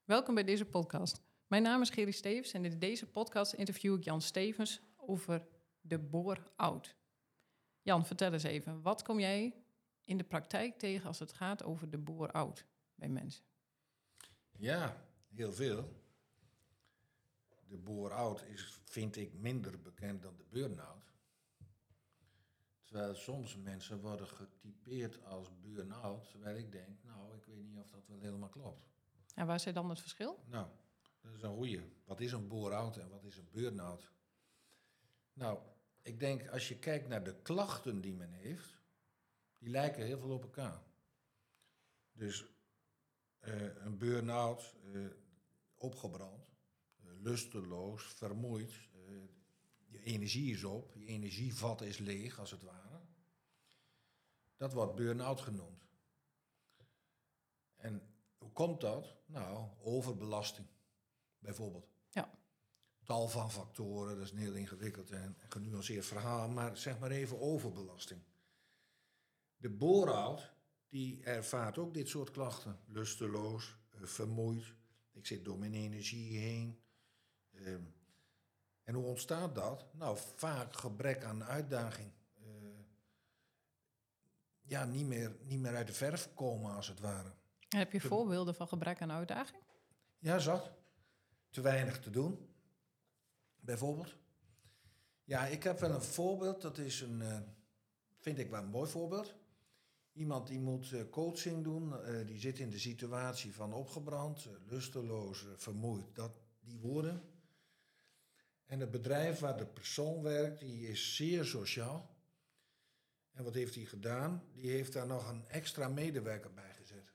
Welkom bij deze podcast. Mijn naam is Gerry Stevens en in deze podcast interview ik Jan Stevens over de bore-out. Jan, vertel eens even, wat kom jij in de praktijk tegen als het gaat over de bore-out bij mensen? Ja, heel veel. De bore-out is, vind ik, minder bekend dan de burn-out. Terwijl soms mensen worden getypeerd als burn-out, terwijl ik denk, ik weet niet of dat wel helemaal klopt. En waar zit dan het verschil? Nou, dat is een goeie. Wat is een bore-out en wat is een burn-out? Nou, ik denk als je kijkt naar de klachten die men heeft, die lijken heel veel op elkaar. Dus een burn-out, opgebrand, lusteloos, vermoeid. Je energie is op, je energievat is leeg, als het ware. Dat wordt burn-out genoemd. En hoe komt dat? Nou, overbelasting, bijvoorbeeld. Ja. Tal van factoren, dat is een heel ingewikkeld en genuanceerd verhaal, maar zeg maar even overbelasting. De bore-out, die ervaart ook dit soort klachten. Lusteloos, vermoeid, ik zit door mijn energie heen. En hoe ontstaat dat? Nou, vaak gebrek aan uitdaging. Niet meer uit de verf komen, als het ware. En heb je voorbeelden van gebrek aan uitdaging? Ja, zat. Te weinig te doen, bijvoorbeeld. Ja, ik heb wel een voorbeeld, dat is vind ik wel een mooi voorbeeld. Iemand die moet coaching doen, die zit in de situatie van opgebrand, lusteloos, vermoeid, die woorden. En het bedrijf waar de persoon werkt, die is zeer sociaal. En wat heeft hij gedaan? Die heeft daar nog een extra medewerker bij gezet.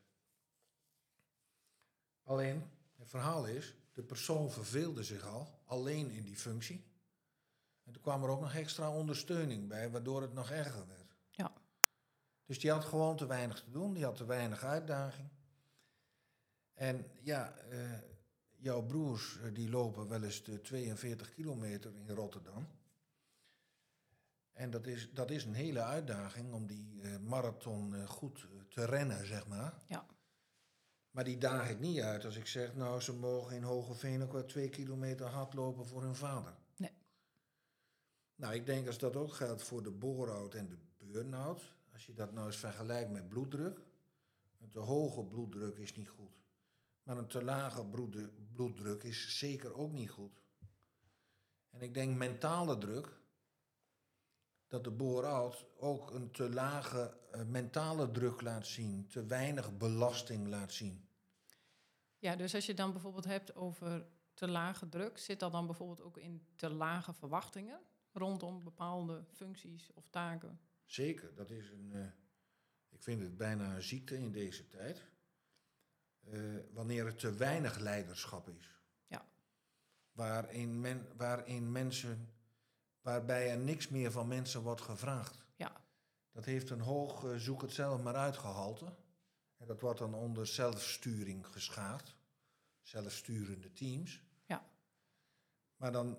Alleen, het verhaal is, de persoon verveelde zich al, alleen in die functie. En toen kwam er ook nog extra ondersteuning bij, waardoor het nog erger werd. Ja. Dus die had gewoon te weinig te doen, die had te weinig uitdaging. En ja, jouw broers die lopen wel eens de 42 kilometer in Rotterdam. En dat is een hele uitdaging om die marathon goed te rennen, zeg maar. Ja. Maar die daag ik niet uit als ik zeg, nou, ze mogen in Hogeveen ook wel 2 kilometer hardlopen voor hun vader. Nee. Nou, ik denk als dat ook geldt voor de bore-out en de burn-out, als je dat nou eens vergelijkt met bloeddruk. Een te hoge bloeddruk is niet goed. Maar een te lage bloeddruk is zeker ook niet goed. En ik denk mentale druk, dat de bore-out ook een te lage mentale druk laat zien, te weinig belasting laat zien. Ja, dus als je dan bijvoorbeeld hebt over te lage druk, zit dat dan bijvoorbeeld ook in te lage verwachtingen rondom bepaalde functies of taken? Zeker, dat is ik vind het bijna een ziekte in deze tijd. Wanneer er te weinig leiderschap is. Ja. Waarbij er niks meer van mensen wordt gevraagd. Ja. Dat heeft een hoog zoek het zelf maar uit gehalte. En dat wordt dan onder zelfsturing geschaard. Zelfsturende teams. Ja. Maar dan,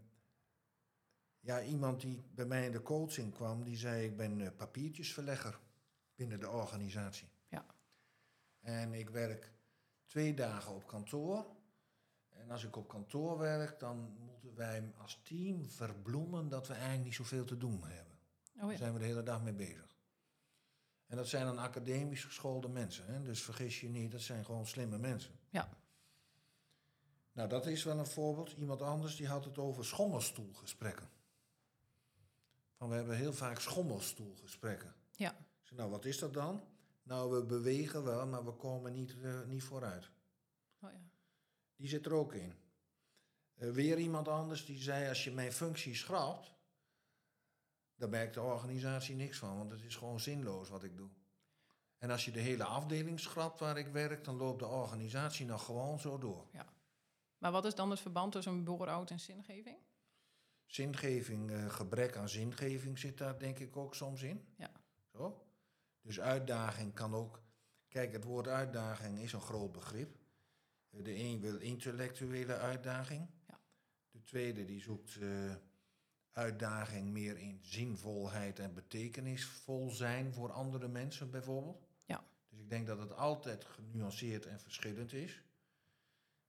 iemand die bij mij in de coaching kwam, die zei, ik ben papiertjesverlegger binnen de organisatie. Ja. En ik werk 2 dagen op kantoor. En als ik op kantoor werk, dan moeten wij als team verbloemen dat we eigenlijk niet zoveel te doen hebben. Oh ja. Daar zijn we de hele dag mee bezig. En dat zijn dan academisch geschoolde mensen. Hè? Dus vergis je niet, dat zijn gewoon slimme mensen. Ja. Nou, dat is wel een voorbeeld. Iemand anders die had het over schommelstoelgesprekken. We hebben heel vaak schommelstoelgesprekken. Ja. Ik zei, nou, wat is dat dan? Nou, we bewegen wel, maar we komen niet vooruit. Oh ja. Die zit er ook in. Weer iemand anders die zei, als je mijn functie schrapt, dan merkt de organisatie niks van, want het is gewoon zinloos wat ik doe. En als je de hele afdeling schrapt waar ik werk, dan loopt de organisatie nog gewoon zo door. Ja. Maar wat is dan het verband tussen een bore-out en zingeving? Zingeving, gebrek aan zingeving zit daar denk ik ook soms in. Ja. Zo. Dus uitdaging kan ook. Kijk, het woord uitdaging is een groot begrip. De een wil intellectuele uitdaging. Ja. De tweede die zoekt uitdaging meer in zinvolheid en betekenisvol zijn voor andere mensen bijvoorbeeld. Ja. Dus ik denk dat het altijd genuanceerd en verschillend is.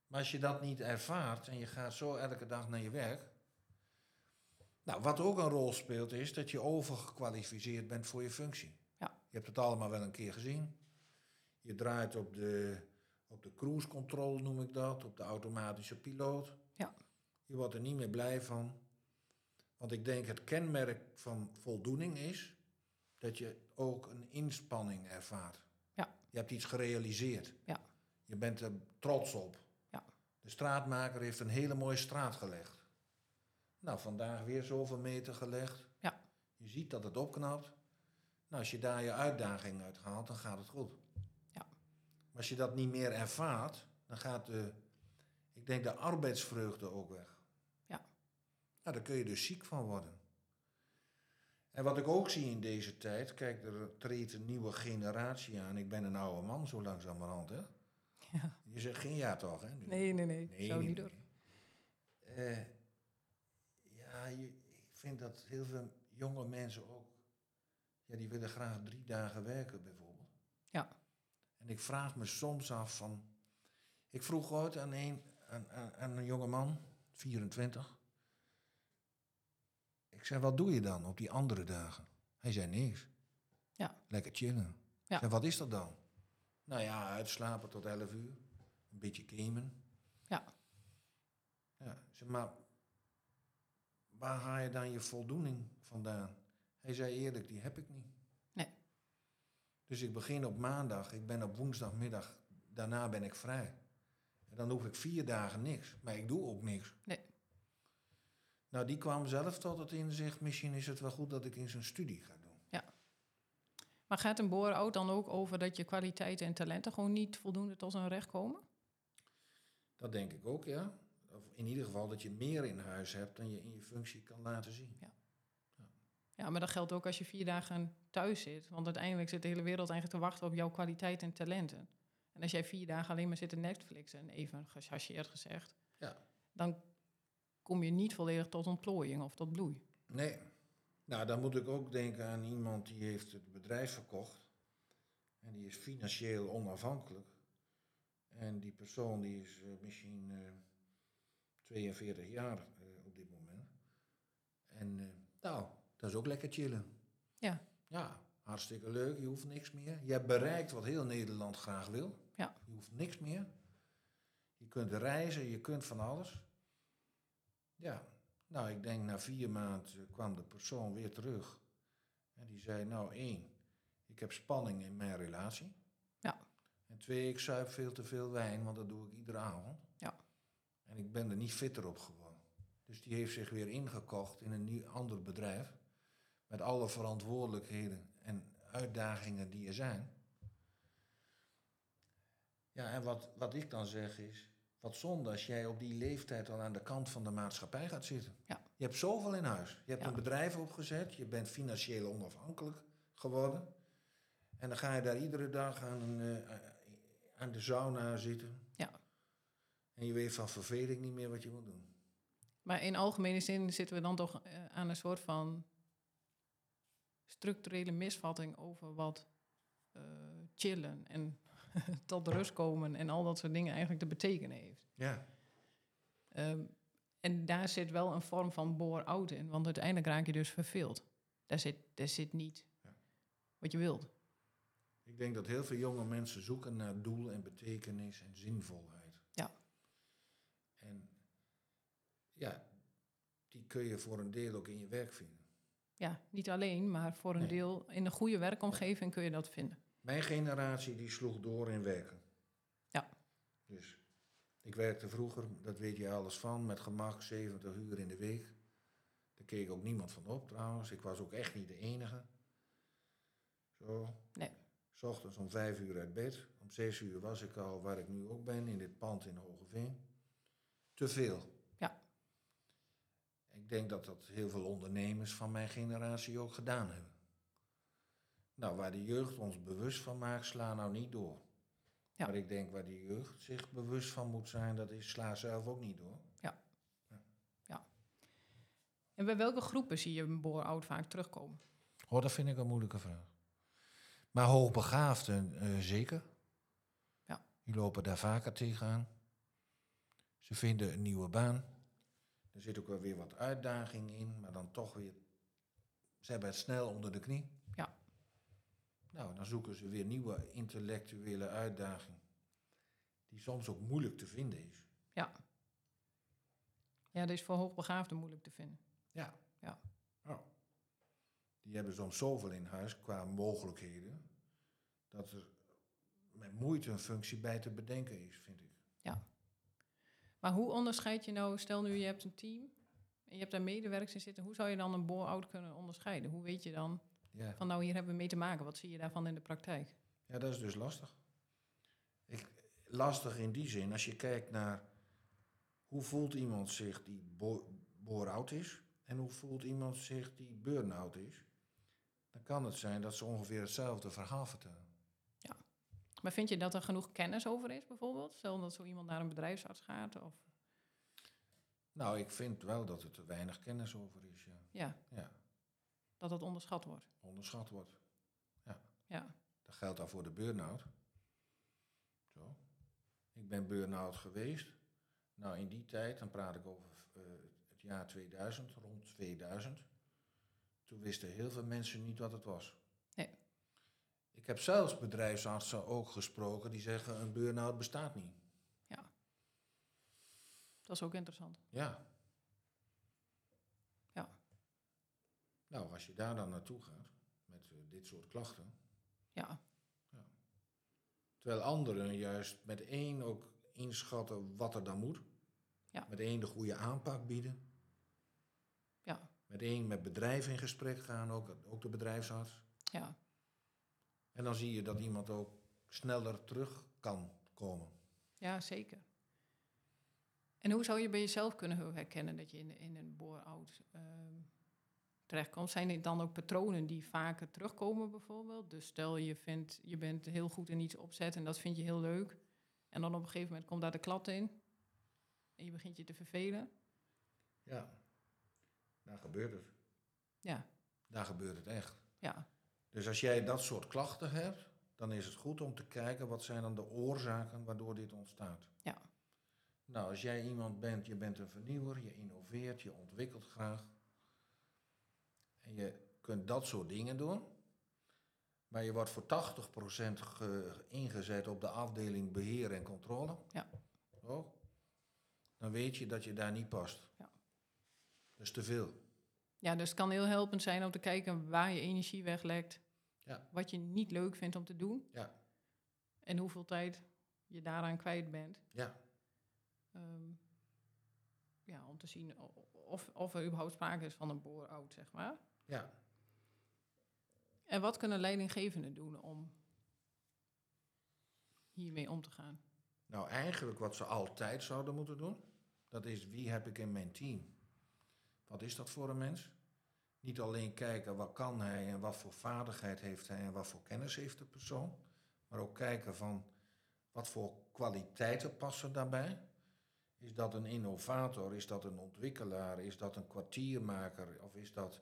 Maar als je dat niet ervaart en je gaat zo elke dag naar je werk. Nou, wat ook een rol speelt is dat je overgekwalificeerd bent voor je functie. Ja. Je hebt het allemaal wel een keer gezien. Je draait op de cruise control, noem ik dat, op de automatische piloot. Ja. Je wordt er niet meer blij van. Want ik denk het kenmerk van voldoening is dat je ook een inspanning ervaart. Ja. Je hebt iets gerealiseerd. Ja. Je bent er trots op. Ja. De straatmaker heeft een hele mooie straat gelegd. Nou, vandaag weer zoveel meter gelegd. Ja. Je ziet dat het opknapt. Nou, als je daar je uitdaging uithaalt, dan gaat het goed. Ja. Maar als je dat niet meer ervaart, dan gaat de arbeidsvreugde ook weg. Ja. Nou, daar kun je dus ziek van worden. En wat ik ook zie in deze tijd, kijk, er treedt een nieuwe generatie aan. Ik ben een oude man, zo langzamerhand, hè? Ja. Je zegt geen ja toch, hè? Nu? Nee. Zou niet door. Ja, ik vind dat heel veel jonge mensen ook, ja, die willen graag 3 dagen werken bijvoorbeeld. Ja. En ik vraag me soms af van, ik vroeg ooit aan een jonge man, 24. Ik zei, wat doe je dan op die andere dagen? Hij zei niks. Ja. Lekker chillen. Ja. Ik zei, wat is dat dan? Nou ja, uitslapen tot 11 uur. Een beetje gamen. Ja. Ja. Ik zei, maar waar haal je dan je voldoening vandaan? Hij zei eerlijk, die heb ik niet. Nee. Dus ik begin op maandag, ik ben op woensdagmiddag, daarna ben ik vrij. En dan hoef ik 4 dagen niks, maar ik doe ook niks. Nee. Nou, die kwam zelf tot het inzicht, misschien is het wel goed dat ik in zijn studie ga doen. Maar gaat een bore-out dan ook over dat je kwaliteiten en talenten gewoon niet voldoende tot zijn recht komen? Dat denk ik ook, ja. Of in ieder geval dat je meer in huis hebt dan je in je functie kan laten zien. Ja, maar dat geldt ook als je 4 dagen thuis zit. Want uiteindelijk zit de hele wereld eigenlijk te wachten op jouw kwaliteiten en talenten. En als jij 4 dagen alleen maar zit te Netflixen, even gechargeerd gezegd, Ja. dan kom je niet volledig tot ontplooiing of tot bloei. Nee. Nou, dan moet ik ook denken aan iemand die heeft het bedrijf verkocht. En die is financieel onafhankelijk. En die persoon die is misschien 42 jaar op dit moment. En nou, dat is ook lekker chillen. Ja. Ja, hartstikke leuk. Je hoeft niks meer. Je hebt bereikt wat heel Nederland graag wil. Ja. Je hoeft niks meer. Je kunt reizen, je kunt van alles. Ja, nou, ik denk na 4 maanden kwam de persoon weer terug. En die zei, nou 1, ik heb spanning in mijn relatie. Ja. En 2, ik zuip veel te veel wijn, want dat doe ik iedere avond. Ja. En ik ben er niet fitter op geworden. Dus die heeft zich weer ingekocht in een nieuw ander bedrijf. Met alle verantwoordelijkheden en uitdagingen die er zijn. Ja, en wat ik dan zeg is, wat zonde als jij op die leeftijd al aan de kant van de maatschappij gaat zitten. Ja. Je hebt zoveel in huis. Je hebt Ja. een bedrijf opgezet, je bent financieel onafhankelijk geworden. En dan ga je daar iedere dag aan de sauna zitten. Ja. En je weet van verveling niet meer wat je moet doen. Maar in algemene zin zitten we dan toch aan een soort van structurele misvatting over wat chillen en tot rust komen en al dat soort dingen eigenlijk te betekenen heeft. Ja. En daar zit wel een vorm van bore-out in, want uiteindelijk raak je dus verveeld. Daar zit niet wat je wilt. Ik denk dat heel veel jonge mensen zoeken naar doel en betekenis en zinvolheid. Ja. En ja, die kun je voor een deel ook in je werk vinden. Ja, niet alleen, maar voor een deel in een goede werkomgeving kun je dat vinden. Mijn generatie die sloeg door in werken. Ja. Dus ik werkte vroeger, dat weet je alles van, met gemak 70 uur in de week. Daar keek ook niemand van op trouwens. Ik was ook echt niet de enige. Zo. Nee. 's Ochtends om 5 uur uit bed. Om 6 uur was ik al waar ik nu ook ben, in dit pand in Hogeveen. Te veel. Ja. Ik denk dat dat heel veel ondernemers van mijn generatie ook gedaan hebben. Nou, waar de jeugd ons bewust van maakt, sla nou niet door. Ja. Maar ik denk waar de jeugd zich bewust van moet zijn, dat is sla zelf ook niet door. En bij welke groepen zie je een bore-out vaak terugkomen? Oh, dat vind ik een moeilijke vraag. Maar hoogbegaafden zeker. Ja. Die lopen daar vaker tegenaan. Ze vinden een nieuwe baan. Er zit ook wel weer wat uitdaging in, maar dan toch weer... Ze hebben het snel onder de knie. Ja. Nou, dan zoeken ze weer nieuwe intellectuele uitdaging. Die soms ook moeilijk te vinden is. Ja. Ja, dat is voor hoogbegaafden moeilijk te vinden. Ja. Ja. Oh. Die hebben soms zoveel in huis qua mogelijkheden, dat er met moeite een functie bij te bedenken is, vind ik. Ja. Maar hoe onderscheid je nou, stel nu je hebt een team en je hebt daar medewerkers in zitten, hoe zou je dan een bore-out kunnen onderscheiden? Hoe weet je dan van nou, hier hebben we mee te maken, wat zie je daarvan in de praktijk? Ja, dat is dus lastig. Lastig in die zin, als je kijkt naar hoe voelt iemand zich die bore-out is en hoe voelt iemand zich die burn-out is, dan kan het zijn dat ze ongeveer hetzelfde verhaal vertellen. Ja. Maar vind je dat er genoeg kennis over is bijvoorbeeld? Stel dat zo iemand naar een bedrijfsarts gaat? Of... Nou, ik vind wel dat er te weinig kennis over is, ja. Ja. Dat het onderschat wordt. Onderschat wordt. Ja. Dat geldt dan voor de burn-out. Zo. Ik ben burn-out geweest. Nou, in die tijd, dan praat ik over het jaar 2000, rond 2000. Toen wisten heel veel mensen niet wat het was. Nee. Ik heb zelfs bedrijfsartsen ook gesproken die zeggen een burn-out bestaat niet. Ja. Dat is ook interessant. Ja. Ja. Nou, als je daar dan naartoe gaat met dit soort klachten. Ja. Terwijl anderen juist met één ook inschatten wat er dan moet. Ja. Met één de goede aanpak bieden. Ja. Met één met bedrijven in gesprek gaan, ook de bedrijfsarts. Ja. En dan zie je dat iemand ook sneller terug kan komen. Ja, zeker. En hoe zou je bij jezelf kunnen herkennen dat je in een bore-out terechtkomt? Zijn er dan ook patronen die vaker terugkomen bijvoorbeeld? Dus stel je bent heel goed in iets opzetten en dat vind je heel leuk. En dan op een gegeven moment komt daar de klad in. En je begint je te vervelen. Ja, daar gebeurt het. Ja. Daar gebeurt het echt. Ja. Dus als jij dat soort klachten hebt, dan is het goed om te kijken wat zijn dan de oorzaken waardoor dit ontstaat. Ja. Nou, als jij iemand bent, je bent een vernieuwer, je innoveert, je ontwikkelt graag. En je kunt dat soort dingen doen. Maar je wordt voor 80% ingezet op de afdeling beheer en controle. Ja. Oh, dan weet je dat je daar niet past. Ja. Dat is te veel. Ja, dus het kan heel helpend zijn om te kijken waar je energie weglekt. Ja. Wat je niet leuk vindt om te doen. Ja. En hoeveel tijd je daaraan kwijt bent. Ja. Om te zien of er überhaupt sprake is van een bore-out, zeg maar. Ja. En wat kunnen leidinggevenden doen om hiermee om te gaan? Nou, eigenlijk wat ze altijd zouden moeten doen, dat is wie heb ik in mijn team? Wat is dat voor een mens? Niet alleen kijken wat kan hij en wat voor vaardigheid heeft hij en wat voor kennis heeft de persoon. Maar ook kijken van wat voor kwaliteiten passen daarbij. Is dat een innovator? Is dat een ontwikkelaar? Is dat een kwartiermaker? Of is dat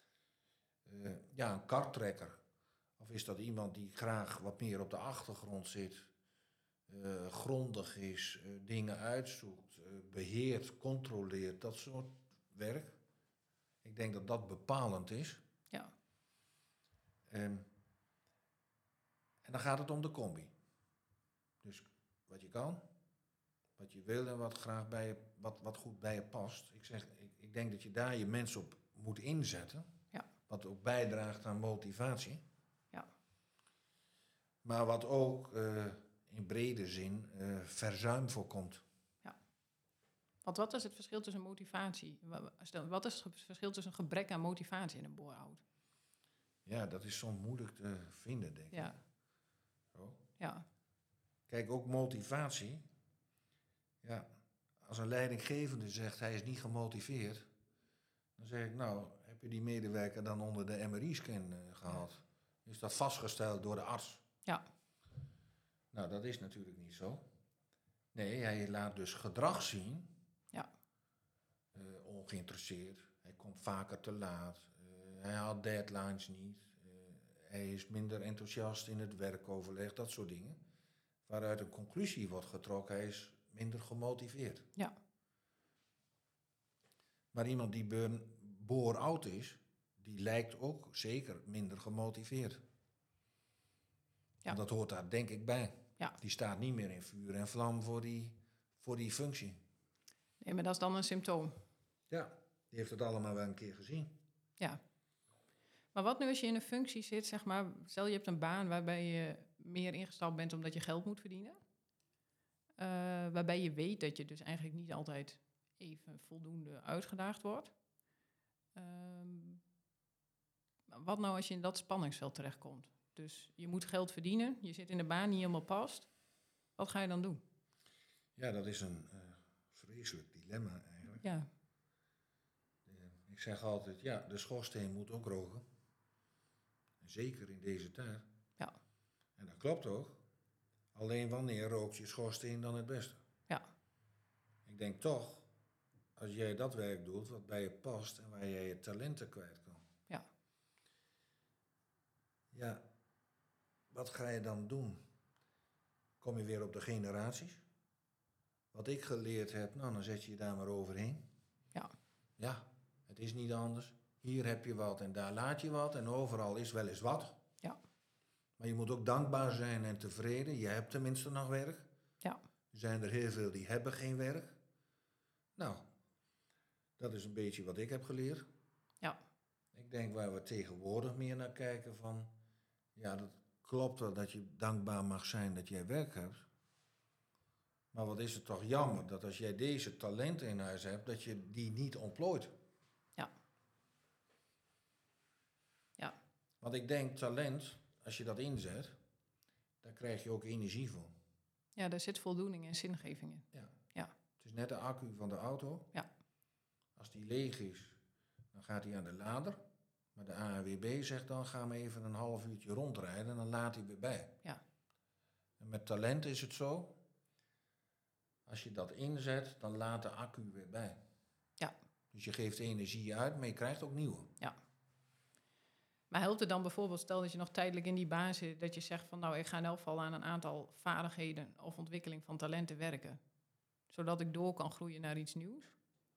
een karttrekker? Of is dat iemand die graag wat meer op de achtergrond zit, grondig is, dingen uitzoekt, beheert, controleert, dat soort werk? Ik denk dat dat bepalend is. Ja. En dan gaat het om de combi. Dus wat je kan, wat je wil en wat graag bij je, wat goed bij je past. Ik denk dat je daar je mensen op moet inzetten. Ja. Wat ook bijdraagt aan motivatie. Ja. Maar wat ook in brede zin verzuim voorkomt. Ja. Want wat is het verschil tussen motivatie? Wat is het verschil tussen een gebrek aan motivatie en een bore-out? Ja, dat is soms moeilijk te vinden, denk ik. Ja. Zo. Ja. Kijk, ook motivatie. Ja, als een leidinggevende zegt hij is niet gemotiveerd, dan zeg ik nou, heb je die medewerker dan onder de MRI-scan gehad? Is dat vastgesteld door de arts? Ja. Nou, dat is natuurlijk niet zo. Nee, hij laat dus gedrag zien. Ja. Ongeïnteresseerd. Hij komt vaker te laat. Hij haalt deadlines niet. Hij is minder enthousiast in het werkoverleg. Dat soort dingen. Waaruit een conclusie wordt getrokken. Hij is minder gemotiveerd. Ja. Maar iemand die bore-out is, die lijkt ook zeker minder gemotiveerd. Ja. En dat hoort daar denk ik bij. Ja. Die staat niet meer in vuur en vlam voor die functie. Nee, maar dat is dan een symptoom. Ja, die heeft het allemaal wel een keer gezien. Ja. Maar wat nu als je in een functie zit, zeg maar, stel je hebt een baan waarbij je meer ingestapt bent omdat je geld moet verdienen. Waarbij je weet dat je dus eigenlijk niet altijd even voldoende uitgedaagd wordt. Wat nou als je in dat spanningsveld terechtkomt? Dus je moet geld verdienen, je zit in de baan niet helemaal past. Wat ga je dan doen? Ja, dat is een vreselijk dilemma eigenlijk. Ja, Ik zeg altijd, ja, de schoorsteen moet ook roken. Zeker in deze tijd. ja, En dat klopt ook. Alleen wanneer rookt je schoorsteen dan het beste? ja, Ik denk toch, als jij dat werk doet wat bij je past en waar jij je talenten kwijt kan. ja, Ja, wat ga je dan doen? Kom je weer op de generaties? Wat ik geleerd heb, nou dan zet je je daar maar overheen. ja, Ja, het is niet anders. Hier heb je wat en daar laat je wat en overal is wel eens wat. ja, Maar je moet ook dankbaar zijn en tevreden. Je hebt tenminste nog werk. ja, Er zijn er heel veel die hebben geen werk. Nou, dat is een beetje wat ik heb geleerd. ja, Ik denk waar we tegenwoordig meer naar kijken van... Ja, dat klopt wel dat je dankbaar mag zijn dat jij werk hebt. Maar wat is het toch jammer dat als jij deze talenten in huis hebt... dat je die niet ontplooit. ja, ja, Want ik denk talent, als je dat inzet... daar krijg je ook energie voor. ja, daar zit voldoening en zingeving in. Ja. Ja. Het is net de accu van de auto. Ja. Als die leeg is, dan gaat hij aan de lader. Maar de ANWB zegt dan, ga maar even een half uurtje rondrijden en dan laat hij weer bij. Ja. En met talent is het zo, als je dat inzet, dan laat de accu weer bij. Ja. Dus je geeft energie uit, maar je krijgt ook nieuwe. Ja. Maar helpt het dan bijvoorbeeld, stel dat je nog tijdelijk in die baan zit, dat je zegt van nou, ik ga in elk geval aan een aantal vaardigheden of ontwikkeling van talenten werken, zodat ik door kan groeien naar iets nieuws?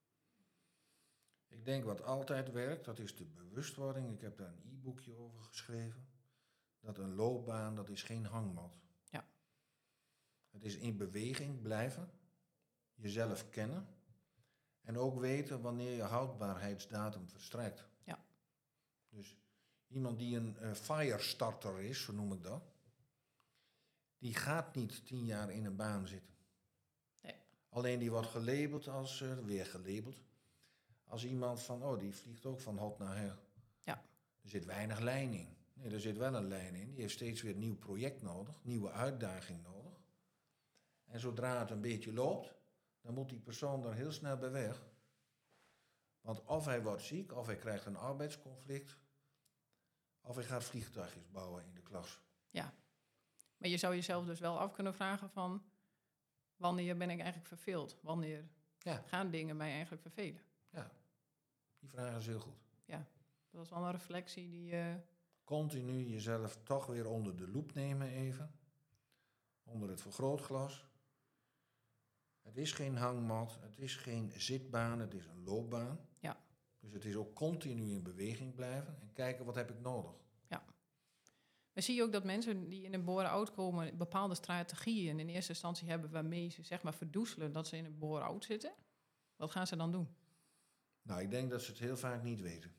Ik denk wat altijd werkt, dat is de bewustwording. Ik heb daar een e-boekje over geschreven. Dat een loopbaan, dat is geen hangmat. Ja. Het is in beweging blijven, jezelf kennen en ook weten wanneer je houdbaarheidsdatum verstrijkt. Ja. Dus iemand die een firestarter is, zo noem ik dat, die gaat niet 10 jaar in een baan zitten. Nee. Alleen die wordt gelabeld als, weer gelabeld, als iemand van, oh die vliegt ook van hot naar her. Ja. Er zit weinig lijn in. Nee, er zit wel een lijn in. Die heeft steeds weer een nieuw project nodig, nieuwe uitdaging nodig. En zodra het een beetje loopt, dan moet die persoon er heel snel bij weg. Want of hij wordt ziek, of hij krijgt een arbeidsconflict, of hij gaat vliegtuigjes bouwen in de klas. Ja. Maar je zou jezelf dus wel af kunnen vragen van, wanneer ben ik eigenlijk verveeld? Wanneer gaan dingen mij eigenlijk vervelen? Ja, die vraag is heel goed. Ja, dat is wel een reflectie die... Continu jezelf toch weer onder de loep nemen even. Onder het vergrootglas. Het is geen hangmat, het is geen zitbaan, het is een loopbaan. Ja. Dus het is ook continu in beweging blijven en kijken wat heb ik nodig. Ja. Maar zie je ook dat mensen die in een bore-out komen bepaalde strategieën in eerste instantie hebben waarmee ze zeg maar verdoezelen dat ze in een bore-out zitten? Wat gaan ze dan doen? Nou, ik denk dat ze het heel vaak niet weten.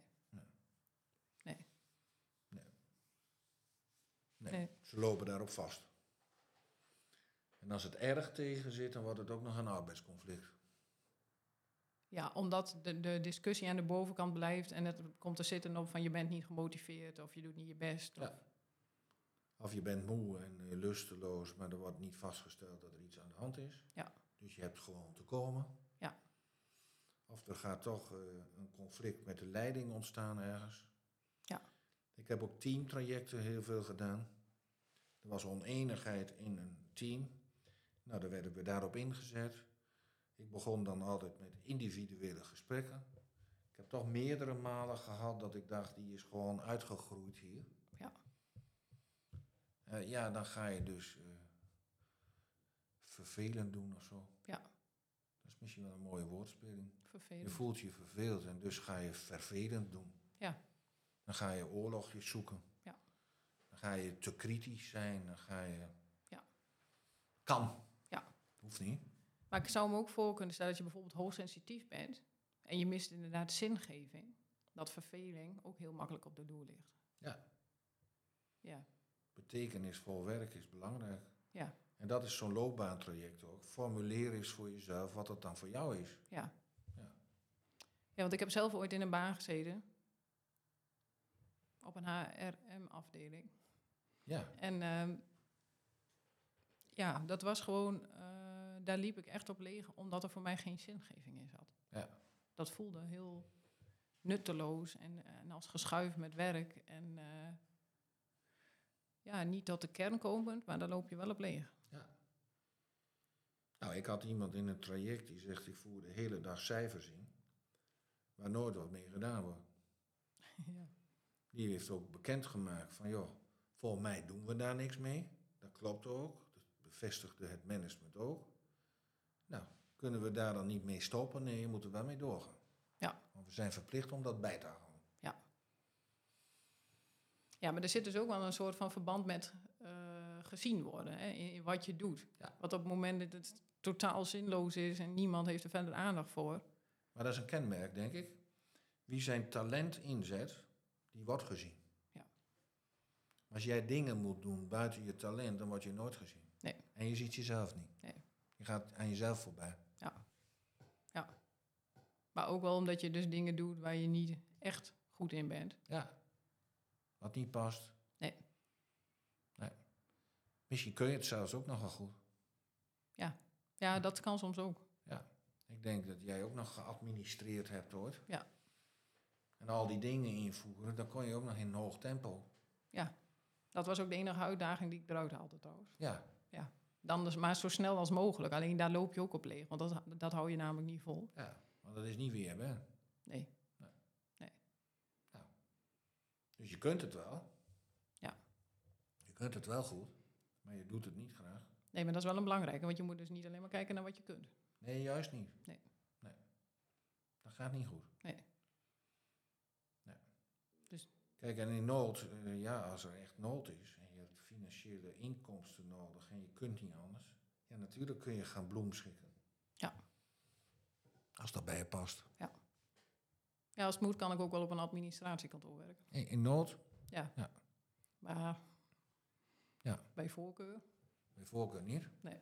Nee. Ze lopen daarop vast. En als het erg tegen zit, dan wordt het ook nog een arbeidsconflict. Ja, omdat de discussie aan de bovenkant blijft en het komt te zitten op van je bent niet gemotiveerd of je doet niet je best. Ja. Of je bent moe en lusteloos, maar er wordt niet vastgesteld dat er iets aan de hand is. Ja. Dus je hebt gewoon te komen. Ja. Of er gaat toch een conflict met de leiding ontstaan ergens. Ja. Ik heb ook teamtrajecten heel veel gedaan. Er was oneenigheid in een team. Nou, daar werden we daarop ingezet. Ik begon dan altijd met individuele gesprekken. Ik heb toch meerdere malen gehad dat ik dacht, die is gewoon uitgegroeid hier. Ja. Ja, dan ga je dus vervelend doen of zo. Ja. Dat is misschien wel een mooie woordspeling. Vervelend. Je voelt je verveeld en dus ga je vervelend doen. Ja. Dan ga je oorlogjes zoeken. Ja. Dan ga je te kritisch zijn. Dan ga je... Ja. Kan. Ja. Hoeft niet. Maar ik zou me ook voor kunnen stellen dat je bijvoorbeeld hoogsensitief bent en je mist inderdaad zingeving, dat verveling ook heel makkelijk op de loer ligt. Ja. Ja. Betekenisvol werk is belangrijk. Ja. En dat is zo'n loopbaantraject ook. Formuleer eens voor jezelf wat het dan voor jou is. Ja. Ja. Ja, want ik heb zelf ooit in een baan gezeten op een HRM-afdeling. Ja. En ja, dat was gewoon, daar liep ik echt op leeg, omdat er voor mij geen zingeving in zat. Ja. Dat voelde heel nutteloos en als geschuif met werk. En ja, niet tot de kern komend, maar daar loop je wel op leeg. Ja. Nou, ik had iemand in het traject die zegt, ik voer de hele dag cijfers in, waar nooit wat mee gedaan wordt. Ja. Die heeft ook bekendgemaakt van, joh, volgens mij doen we daar niks mee. Dat klopt ook. Dat bevestigde het management ook. Nou, kunnen we daar dan niet mee stoppen? Nee, je moet er wel mee doorgaan. Ja. Want we zijn verplicht om dat bij te houden. Ja, maar er zit dus ook wel een soort van verband met gezien worden, hè, in wat je doet. Ja. Want op het moment dat het totaal zinloos is en niemand heeft er verder aandacht voor. Maar dat is een kenmerk, denk ik. Wie zijn talent inzet, die wordt gezien. Ja. Maar als jij dingen moet doen buiten je talent, dan word je nooit gezien. Nee. En je ziet jezelf niet. Nee. Je gaat aan jezelf voorbij. Ja. Ja. Maar ook wel omdat je dus dingen doet waar je niet echt goed in bent. Ja. Wat niet past. Nee. Misschien kun je het zelfs ook nogal goed. Ja, dat kan soms ook. Ja. Ik denk dat jij ook nog geadministreerd hebt, hoor. Ja. En al die dingen invoeren, dan kon je ook nog in een hoog tempo. Ja. Dat was ook de enige uitdaging die ik eruit haalde trouwens. Ja. Dan dus maar zo snel als mogelijk. Alleen daar loop je ook op leeg. Want dat hou je namelijk niet vol. Ja. Want dat is niet wie je bent. Nee. Dus je kunt het wel. Ja. Je kunt het wel goed, maar je doet het niet graag. Nee, maar dat is wel een belangrijke. Want je moet dus niet alleen maar kijken naar wat je kunt. Nee, juist niet. Nee. Dat gaat niet goed. Nee. Kijk, en in nood, als er echt nood is en je hebt financiële inkomsten nodig en je kunt niet anders, ja, natuurlijk kun je gaan bloemschikken. Ja. Als dat bij je past. Ja, als het moet kan ik ook wel op een administratiekantoor werken. In nood? Ja. Ja. Maar Ja. bij voorkeur? Bij voorkeur niet? Nee.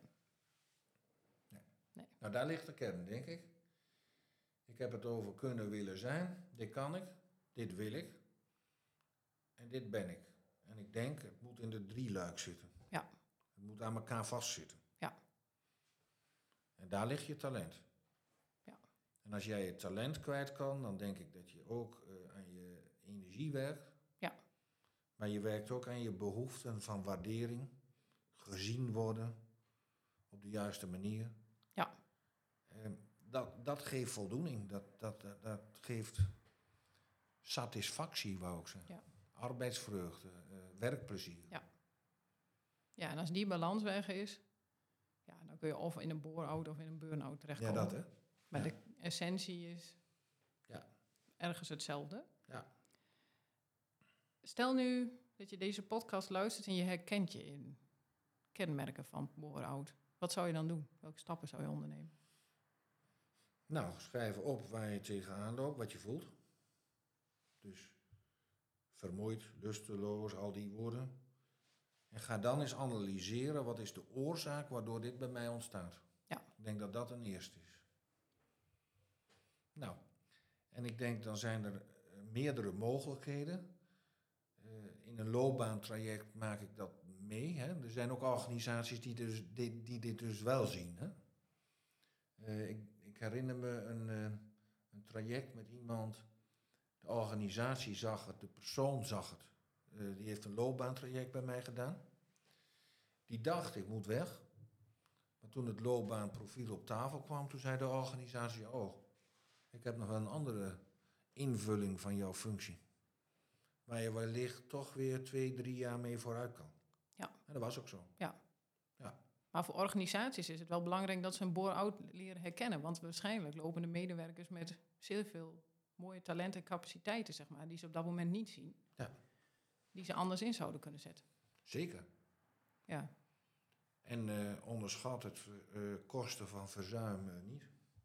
Nou, daar ligt de kern, denk ik. Ik heb het over kunnen willen zijn. Dit kan ik, dit wil ik en dit ben ik. En ik denk, het moet in de drieluik zitten. Ja. Het moet aan elkaar vastzitten. Ja. En daar ligt je talent. Ja. En als jij je talent kwijt kan, dan denk ik dat je ook aan je energie werkt. Ja. Maar je werkt ook aan je behoeften van waardering, gezien worden op de juiste manier. Ja. Dat geeft voldoening, dat geeft satisfactie, wou ik zeggen. Ja. Arbeidsvreugde, werkplezier. Ja, en als die balans weg is, ja, dan kun je of in een bore-out of in een burn-out Ja, terechtkomen. dat hè. Maar Ja. de essentie is ergens hetzelfde. Ja. Stel nu dat je deze podcast luistert en je herkent je in kenmerken van bore-out. Wat zou je dan doen? Welke stappen zou je ondernemen? Nou, schrijf op waar je tegenaan loopt, wat je voelt. Dus vermoeid, lusteloos, al die woorden. En ga dan eens analyseren, wat is de oorzaak waardoor dit bij mij ontstaat. Ja. Ik denk dat dat een eerste is. Nou, en ik denk dan zijn er meerdere mogelijkheden. In een loopbaantraject maak ik dat mee. Hè. Er zijn ook organisaties die dit dus wel zien. Hè. Ik herinner me een traject met iemand. De organisatie zag het, de persoon zag het. Die heeft een loopbaantraject bij mij gedaan. Die dacht, ik moet weg. Maar toen het loopbaanprofiel op tafel kwam, toen zei de organisatie, oh, ik heb nog wel een andere invulling van jouw functie. Waar je wellicht toch weer 2-3 jaar mee vooruit kan. Ja. En dat was ook zo. Ja. Ja. Maar voor organisaties is het wel belangrijk dat ze een bore-out leren herkennen. Want waarschijnlijk lopen de medewerkers met zeer veel mooie talenten en capaciteiten, zeg maar, die ze op dat moment niet zien. Ja. Die ze anders in zouden kunnen zetten. Zeker. Ja, En onderschat het kosten van verzuim niet.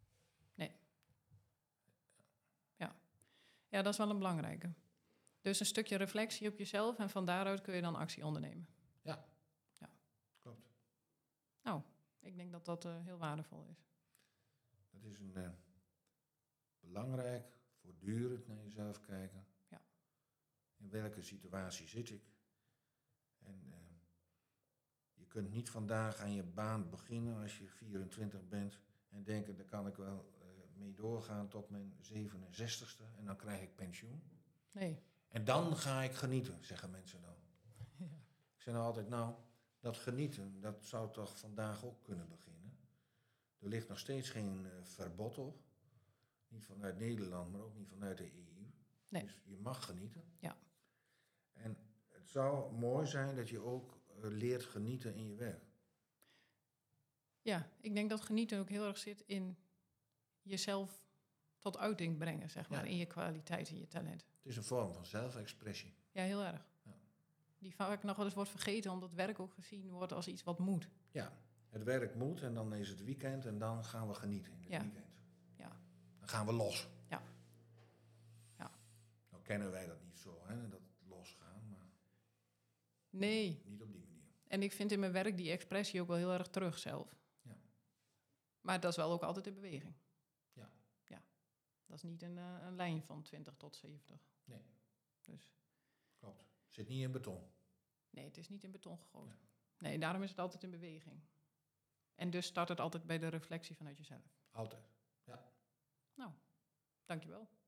ja, dat is wel een belangrijke. Dus een stukje reflectie op jezelf en van daaruit kun je dan actie ondernemen. Ja. Ja. Klopt. Nou, ik denk dat dat heel waardevol is. Dat is een belangrijk, voortdurend naar jezelf kijken. Ja. In welke situatie zit ik? En je kunt niet vandaag aan je baan beginnen als je 24 bent en denken, daar kan ik wel mee doorgaan tot mijn 67ste en dan krijg ik pensioen. Nee. En dan ga ik genieten, zeggen mensen dan. Ja. Ik zeg nou altijd, nou, dat genieten, dat zou toch vandaag ook kunnen beginnen. Er ligt nog steeds geen verbod op. Niet vanuit Nederland, maar ook niet vanuit de EU. Nee. Dus je mag genieten. Ja. En het zou mooi zijn dat je ook leert genieten in je werk. Ja, ik denk dat genieten ook heel erg zit in jezelf tot uiting brengen, zeg maar. Ja. In je kwaliteit en je talent. Het is een vorm van zelfexpressie. Ja, heel erg. Ja. Die vaak nog wel eens wordt vergeten, omdat werk ook gezien wordt als iets wat moet. Ja, het werk moet en dan is het weekend en dan gaan we genieten in het Ja. weekend. Ja. Dan gaan we los. Ja. Ja. Nou kennen wij dat niet zo, hè, dat losgaan, maar Nee. niet op die manier. En ik vind in mijn werk die expressie ook wel heel erg terug zelf. Ja. Maar dat is wel ook altijd in beweging. Ja. Ja. Dat is niet een lijn van 20 tot 70. Nee. Dus Klopt. Zit niet in beton. nee, het is niet in beton gegoten. Nee, daarom is het altijd in beweging. En dus start het altijd bij de reflectie vanuit jezelf. Altijd. Nou, dankjewel.